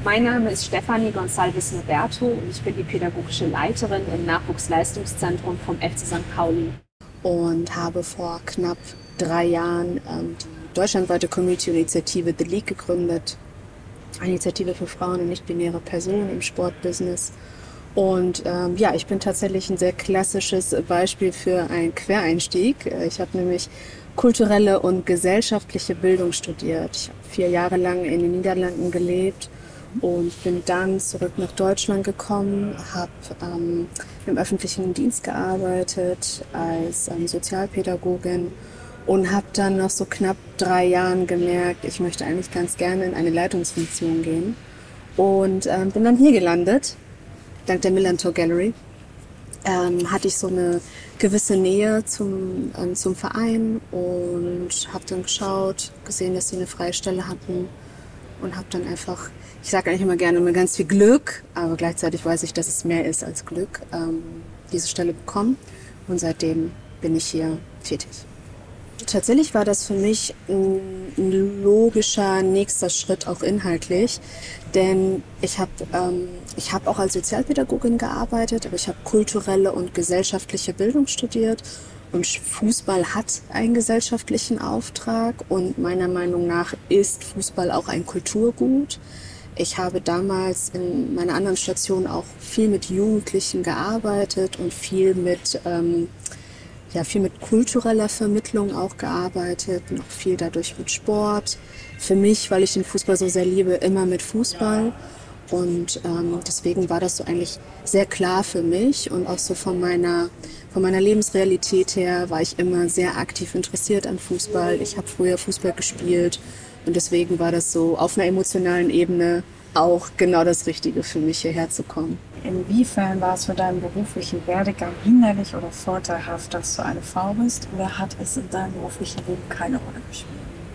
Mein Name ist Stefanie Gonçalves Noberto und ich bin die pädagogische Leiterin im Nachwuchsleistungszentrum vom FC St. Pauli. Und habe vor knapp 3 Jahren die deutschlandweite Community-Initiative The League gegründet. Eine Initiative für Frauen und nicht-binäre Personen im Sportbusiness. Und ich bin tatsächlich ein sehr klassisches Beispiel für einen Quereinstieg. Ich habe nämlich kulturelle und gesellschaftliche Bildung studiert. Ich habe 4 Jahre lang in den Niederlanden gelebt und bin dann zurück nach Deutschland gekommen, habe im öffentlichen Dienst gearbeitet als Sozialpädagogin und habe dann nach so knapp 3 Jahren gemerkt, ich möchte eigentlich ganz gerne in eine Leitungsfunktion gehen und bin dann hier gelandet, dank der Millantor Gallery. Hatte ich so eine gewisse Nähe zum Verein und habe dann gesehen, dass sie eine freie Stelle hatten und habe dann einfach, ich sage eigentlich immer gerne, mit ganz viel Glück, aber gleichzeitig weiß ich, dass es mehr ist als Glück, diese Stelle bekommen und seitdem bin ich hier tätig. Tatsächlich war das für mich ein logischer nächster Schritt, auch inhaltlich, denn ich habe auch als Sozialpädagogin gearbeitet, aber ich habe kulturelle und gesellschaftliche Bildung studiert und Fußball hat einen gesellschaftlichen Auftrag und meiner Meinung nach ist Fußball auch ein Kulturgut. Ich habe damals in meiner anderen Station auch viel mit Jugendlichen gearbeitet und viel mit kultureller Vermittlung auch gearbeitet, noch viel dadurch mit Sport. Für mich, weil ich den Fußball so sehr liebe, immer mit Fußball. Und deswegen war das so eigentlich sehr klar für mich und auch so von meiner Lebensrealität her war ich immer sehr aktiv interessiert an Fußball. Ich habe früher Fußball gespielt und deswegen war das so auf einer emotionalen Ebene auch genau das Richtige für mich, hierher zu kommen. Inwiefern war es für deinen beruflichen Werdegang hinderlich oder vorteilhaft, dass du eine Frau bist, oder hat es in deinem beruflichen Leben keine Rolle gespielt?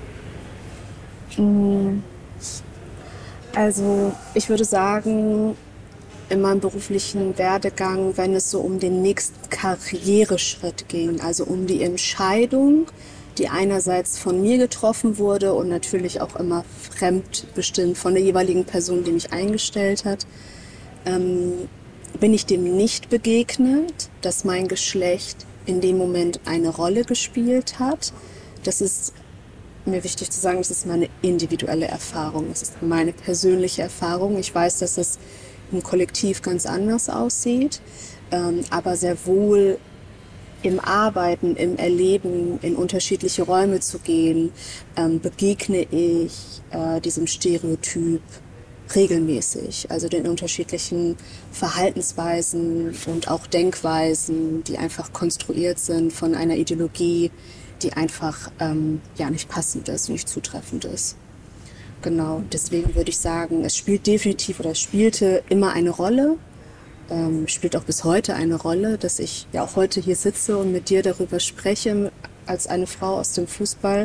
Also ich würde sagen, in meinem beruflichen Werdegang, wenn es so um den nächsten Karriereschritt ging, also um die Entscheidung, die einerseits von mir getroffen wurde und natürlich auch immer fremdbestimmt von der jeweiligen Person, die mich eingestellt hat, bin ich dem nicht begegnet, dass mein Geschlecht in dem Moment eine Rolle gespielt hat. Das ist mir wichtig zu sagen, das ist meine individuelle Erfahrung, das ist meine persönliche Erfahrung. Ich weiß, dass es im Kollektiv ganz anders aussieht, aber sehr wohl im Arbeiten, im Erleben, in unterschiedliche Räume zu gehen, begegne ich diesem Stereotyp regelmäßig, also den unterschiedlichen Verhaltensweisen und auch Denkweisen, die einfach konstruiert sind von einer Ideologie, die einfach nicht passend ist, nicht zutreffend ist. Genau, deswegen würde ich sagen, es spielt definitiv oder es spielte immer eine Rolle, spielt auch bis heute eine Rolle, dass ich ja auch heute hier sitze und mit dir darüber spreche, als eine Frau aus dem Fußball.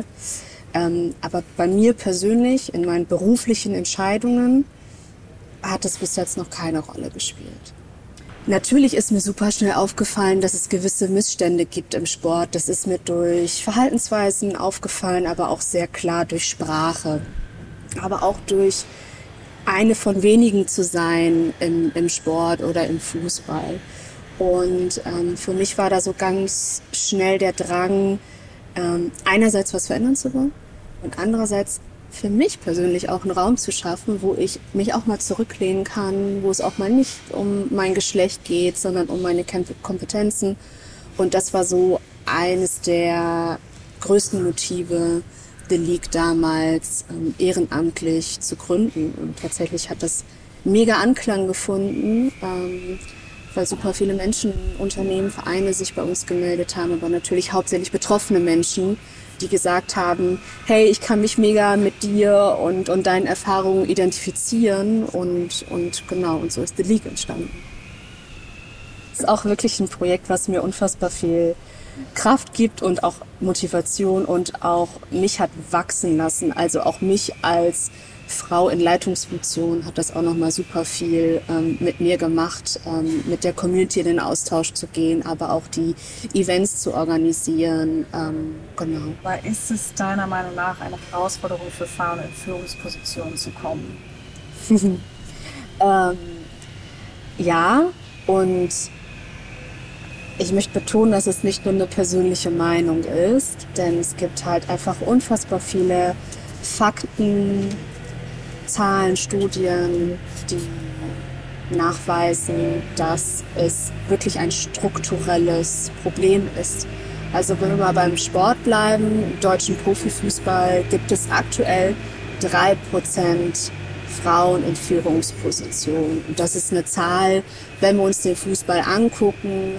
Aber bei mir persönlich, in meinen beruflichen Entscheidungen, hat es bis jetzt noch keine Rolle gespielt. Natürlich ist mir super schnell aufgefallen, dass es gewisse Missstände gibt im Sport. Das ist mir durch Verhaltensweisen aufgefallen, aber auch sehr klar durch Sprache. Aber auch durch eine von wenigen zu sein im Sport oder im Fußball. Und für mich war da so ganz schnell der Drang, einerseits was verändern zu wollen und andererseits für mich persönlich auch einen Raum zu schaffen, wo ich mich auch mal zurücklehnen kann, wo es auch mal nicht um mein Geschlecht geht, sondern um meine Kompetenzen. Und das war so eines der größten Motive, The League damals ehrenamtlich zu gründen. Und tatsächlich hat das mega Anklang gefunden, weil super viele Menschen, Unternehmen, Vereine sich bei uns gemeldet haben, aber natürlich hauptsächlich betroffene Menschen, die gesagt haben, hey, ich kann mich mega mit dir und deinen Erfahrungen identifizieren und so ist The League entstanden. Es ist auch wirklich ein Projekt, was mir unfassbar viel Kraft gibt und auch Motivation und auch mich hat wachsen lassen, also auch mich als Frau in Leitungsfunktion hat das auch nochmal super viel mit mir gemacht, mit der Community in den Austausch zu gehen, aber auch die Events zu organisieren. Genau. Aber ist es deiner Meinung nach eine Herausforderung für Frauen in Führungspositionen zu kommen? Ähm, ja, und ich möchte betonen, dass es nicht nur eine persönliche Meinung ist, denn es gibt halt einfach unfassbar viele Fakten, Zahlen, Studien, die nachweisen, dass es wirklich ein strukturelles Problem ist. Also wenn wir mal beim Sport bleiben, im deutschen Profifußball gibt es aktuell 3% Frauen in Führungspositionen. Und das ist eine Zahl, wenn wir uns den Fußball angucken,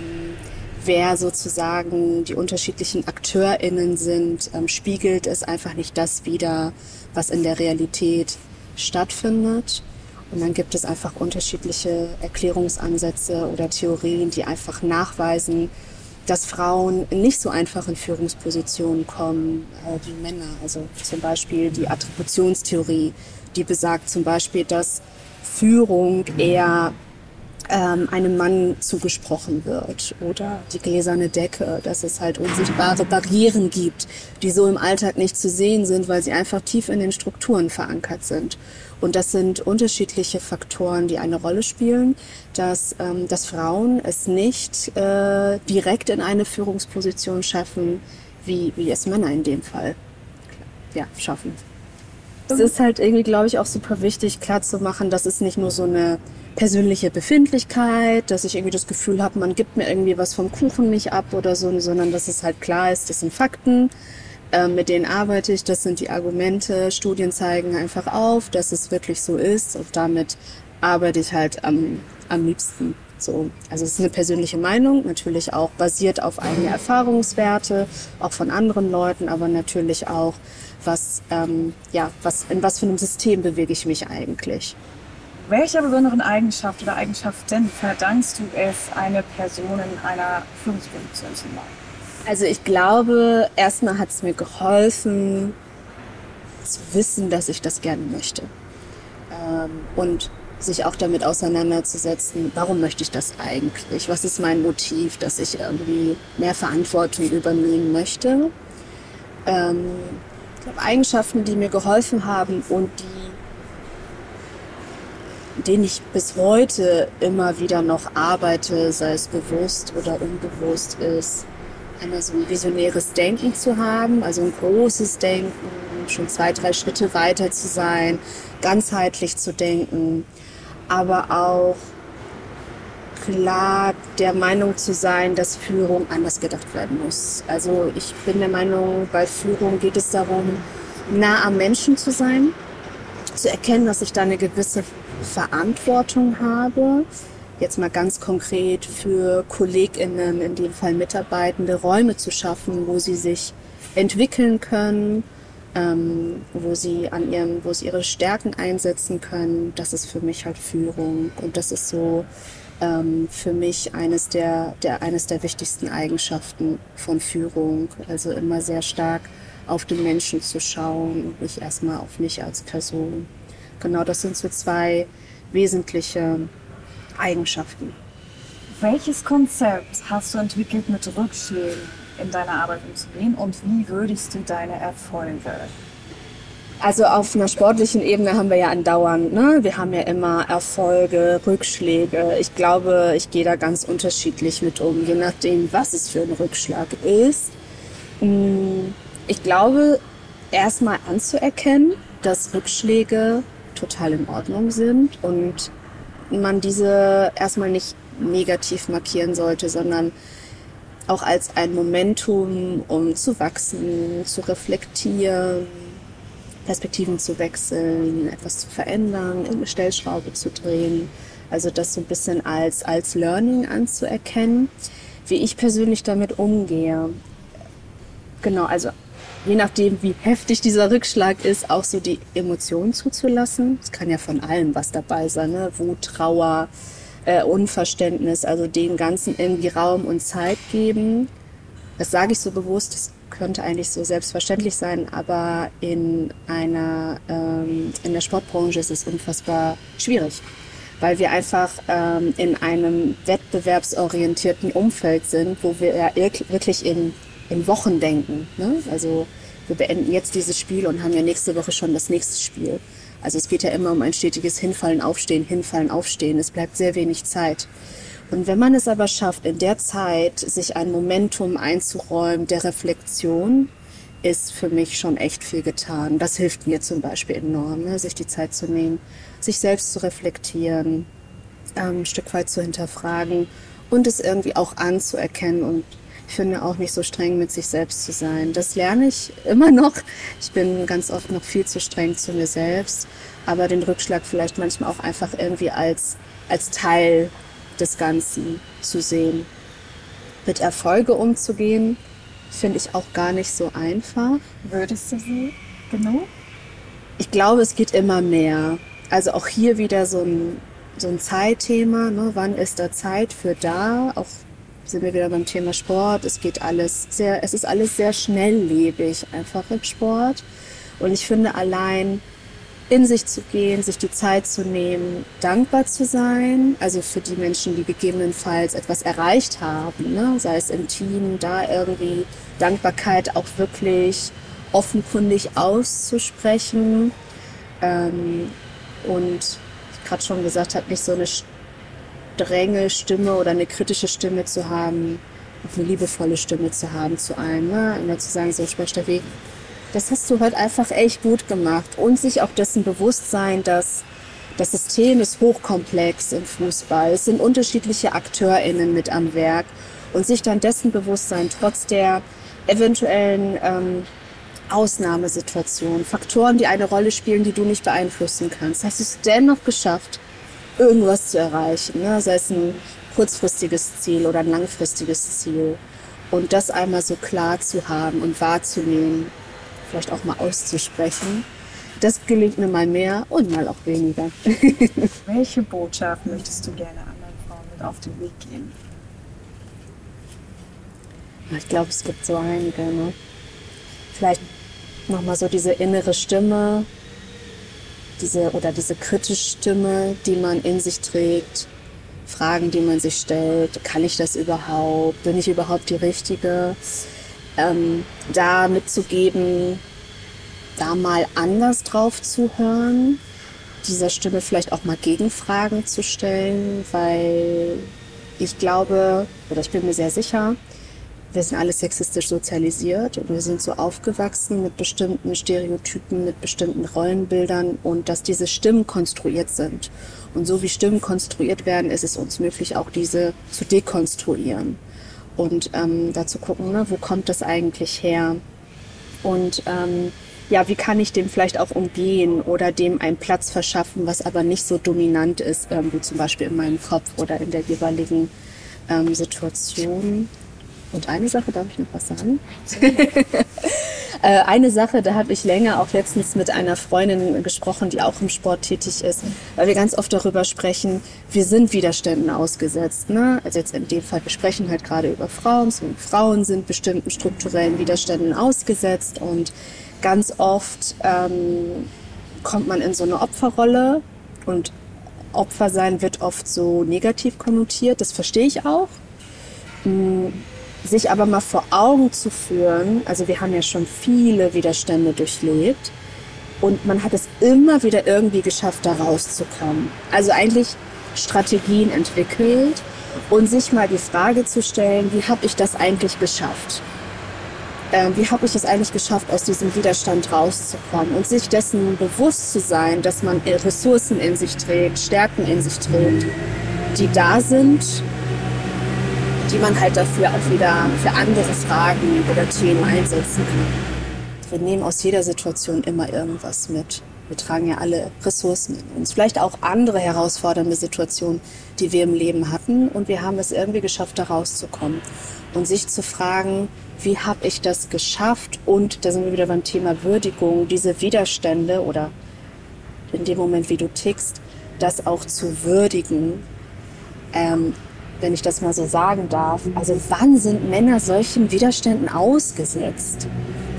wer sozusagen die unterschiedlichen AkteurInnen sind, spiegelt es einfach nicht das wider, was in der Realität stattfindet. Und dann gibt es einfach unterschiedliche Erklärungsansätze oder Theorien, die einfach nachweisen, dass Frauen nicht so einfach in Führungspositionen kommen wie Männer. Also zum Beispiel die Attributionstheorie, die besagt zum Beispiel, dass Führung eher einem Mann zugesprochen wird. Oder die gläserne Decke, dass es halt unsichtbare Barrieren gibt, die so im Alltag nicht zu sehen sind, weil sie einfach tief in den Strukturen verankert sind. Und das sind unterschiedliche Faktoren, die eine Rolle spielen, dass Frauen es nicht direkt in eine Führungsposition schaffen, wie es Männer in dem Fall schaffen. Es ist halt irgendwie, glaube ich, auch super wichtig, klarzumachen, dass es nicht nur so eine persönliche Befindlichkeit, dass ich irgendwie das Gefühl habe, man gibt mir irgendwie was vom Kuchen nicht ab oder so, sondern dass es halt klar ist, das sind Fakten, mit denen arbeite ich, das sind die Argumente, Studien zeigen einfach auf, dass es wirklich so ist und damit arbeite ich halt am liebsten. So. Also es ist eine persönliche Meinung, natürlich auch basiert auf eigene Erfahrungswerte, auch von anderen Leuten, aber natürlich auch, in was für einem System bewege ich mich eigentlich. Welcher besonderen Eigenschaft oder Eigenschaften verdankst du es, eine Person in einer Führungsposition zu machen? Also ich glaube, erstmal hat es mir geholfen, zu wissen, dass ich das gerne möchte. Und sich auch damit auseinanderzusetzen, warum möchte ich das eigentlich? Was ist mein Motiv, dass ich irgendwie mehr Verantwortung übernehmen möchte? Ich glaube, Eigenschaften, die mir geholfen haben und denen ich bis heute immer wieder noch arbeite, sei es bewusst oder unbewusst, ist einmal so ein visionäres Denken zu haben, also ein großes Denken, schon 2, 3 Schritte weiter zu sein, ganzheitlich zu denken, aber auch klar der Meinung zu sein, dass Führung anders gedacht werden muss. Also ich bin der Meinung, bei Führung geht es darum, nah am Menschen zu sein, zu erkennen, dass ich da eine gewisse Verantwortung habe, jetzt mal ganz konkret für KollegInnen, in dem Fall Mitarbeitende, Räume zu schaffen, wo sie sich entwickeln können, wo sie ihre Stärken einsetzen können. Das ist für mich halt Führung und das ist so für mich eines der wichtigsten Eigenschaften von Führung. Also immer sehr stark auf den Menschen zu schauen und nicht erstmal auf mich als Person. Genau, das sind so 2 wesentliche Eigenschaften. Welches Konzept hast du entwickelt, mit Rückschlägen in deiner Arbeit umzugehen und wie würdigst du deine Erfolge? Also auf einer sportlichen Ebene haben wir ja andauernd, ne? Wir haben ja immer Erfolge, Rückschläge. Ich glaube, ich gehe da ganz unterschiedlich mit um, je nachdem, was es für ein Rückschlag ist. Ich glaube, erstmal anzuerkennen, dass Rückschläge total in Ordnung sind und man diese erstmal nicht negativ markieren sollte, sondern auch als ein Momentum, um zu wachsen, zu reflektieren, Perspektiven zu wechseln, etwas zu verändern, eine Stellschraube zu drehen. Also das so ein bisschen als Learning anzuerkennen, wie ich persönlich damit umgehe. Genau, also je nachdem, wie heftig dieser Rückschlag ist, auch so die Emotionen zuzulassen. Es kann ja von allem was dabei sein, ne? Wut, Trauer, Unverständnis, also dem Ganzen irgendwie Raum und Zeit geben. Das sage ich so bewusst, das könnte eigentlich so selbstverständlich sein, aber in der Sportbranche ist es unfassbar schwierig, weil wir einfach in einem wettbewerbsorientierten Umfeld sind, wo wir ja wirklich in Wochen denken. Ne? Also wir beenden jetzt dieses Spiel und haben ja nächste Woche schon das nächste Spiel. Also es geht ja immer um ein stetiges Hinfallen, Aufstehen. Es bleibt sehr wenig Zeit. Und wenn man es aber schafft, in der Zeit sich ein Momentum einzuräumen der Reflexion, ist für mich schon echt viel getan. Das hilft mir zum Beispiel enorm, ne? Sich die Zeit zu nehmen, sich selbst zu reflektieren, ein Stück weit zu hinterfragen und es irgendwie auch anzuerkennen. Und ich finde auch nicht so streng mit sich selbst zu sein. Das lerne ich immer noch. Ich bin ganz oft noch viel zu streng zu mir selbst, aber den Rückschlag vielleicht manchmal auch einfach irgendwie als Teil des Ganzen zu sehen. Mit Erfolge umzugehen, finde ich auch gar nicht so einfach. Würdest du so genug? Ich glaube, es geht immer mehr. Also auch hier wieder so ein Zeitthema, ne? Wann ist da Zeit für da? Auch sind wir wieder beim Thema Sport. Es ist alles sehr schnelllebig einfach im Sport. Und ich finde, allein in sich zu gehen, sich die Zeit zu nehmen, dankbar zu sein, also für die Menschen, die gegebenenfalls etwas erreicht haben, ne? Sei es im Team, da irgendwie Dankbarkeit auch wirklich offenkundig auszusprechen. Und ich gerade schon gesagt habe, nicht so eine strenge Stimme oder eine kritische Stimme zu haben, auch eine liebevolle Stimme zu haben zu einem, ne? Immer zu sagen, so Steffi, das hast du heute einfach echt gut gemacht. Und sich auch dessen bewusst sein, dass das System ist hochkomplex im Fußball. Es sind unterschiedliche AkteurInnen mit am Werk. Und sich dann dessen bewusst sein, trotz der eventuellen Ausnahmesituationen, Faktoren, die eine Rolle spielen, die du nicht beeinflussen kannst, hast du es dennoch geschafft, irgendwas zu erreichen, ne? Sei es ein kurzfristiges Ziel oder ein langfristiges Ziel. Und das einmal so klar zu haben und wahrzunehmen, vielleicht auch mal auszusprechen, das gelingt mir mal mehr und mal auch weniger. Welche Botschaft möchtest du gerne anderen Frauen mit auf den Weg geben? Ich glaube, es gibt so einige, ne? Vielleicht nochmal so diese innere Stimme, diese kritische Stimme, die man in sich trägt, Fragen, die man sich stellt, kann ich das überhaupt, bin ich überhaupt die Richtige, da mitzugeben, da mal anders drauf zu hören, dieser Stimme vielleicht auch mal Gegenfragen zu stellen, weil ich glaube, oder ich bin mir sehr sicher, wir sind alle sexistisch sozialisiert und wir sind so aufgewachsen mit bestimmten Stereotypen, mit bestimmten Rollenbildern und dass diese Stimmen konstruiert sind. Und so wie Stimmen konstruiert werden, ist es uns möglich, auch diese zu dekonstruieren. Und da zu gucken, ne, wo kommt das eigentlich her? Und wie kann ich dem vielleicht auch umgehen oder dem einen Platz verschaffen, was aber nicht so dominant ist, wie zum Beispiel in meinem Kopf oder in der jeweiligen Situation. Und eine Sache, darf ich noch was sagen? Eine Sache, da habe ich länger auch letztens mit einer Freundin gesprochen, die auch im Sport tätig ist, weil wir ganz oft darüber sprechen, wir sind Widerständen ausgesetzt, ne? Also jetzt in dem Fall, wir sprechen halt gerade über Frauen, und Frauen sind bestimmten strukturellen Widerständen ausgesetzt und ganz oft kommt man in so eine Opferrolle und Opfer sein wird oft so negativ konnotiert, das verstehe ich auch. Sich aber mal vor Augen zu führen, also wir haben ja schon viele Widerstände durchlebt und man hat es immer wieder irgendwie geschafft, da rauszukommen. Also eigentlich Strategien entwickelt und sich mal die Frage zu stellen, wie habe ich das eigentlich geschafft? Wie habe ich es eigentlich geschafft, aus diesem Widerstand rauszukommen und sich dessen bewusst zu sein, dass man Ressourcen in sich trägt, Stärken in sich trägt, die da sind, die man halt dafür auch wieder für andere Fragen oder Themen einsetzen kann. Wir nehmen aus jeder Situation immer irgendwas mit. Wir tragen ja alle Ressourcen in uns. Vielleicht auch andere herausfordernde Situationen, die wir im Leben hatten. Und wir haben es irgendwie geschafft, da rauszukommen. Und sich zu fragen, wie habe ich das geschafft? Und da sind wir wieder beim Thema Würdigung, diese Widerstände oder in dem Moment, wie du tickst, das auch zu würdigen. Wenn ich das mal so sagen darf. Also wann sind Männer solchen Widerständen ausgesetzt?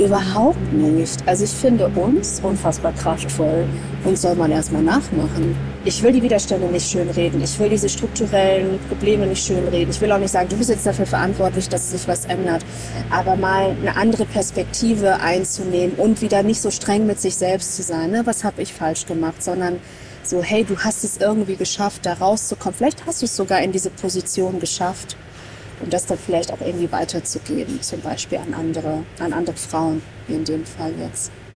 Überhaupt nicht. Also ich finde uns unfassbar kraftvoll. Uns soll man erstmal nachmachen. ich will die Widerstände nicht schönreden. Ich will diese strukturellen Probleme nicht schönreden. Ich will auch nicht sagen, du bist jetzt dafür verantwortlich, dass sich was ändert. Aber mal eine andere Perspektive einzunehmen und wieder nicht so streng mit sich selbst zu sein. Ne? Was habe ich falsch gemacht? Sondern so, hey, du hast es irgendwie geschafft, da rauszukommen. Vielleicht hast du es sogar in diese Position geschafft. Und das dann vielleicht auch irgendwie weiterzugeben, zum Beispiel an andere Frauen, wie in dem Fall jetzt.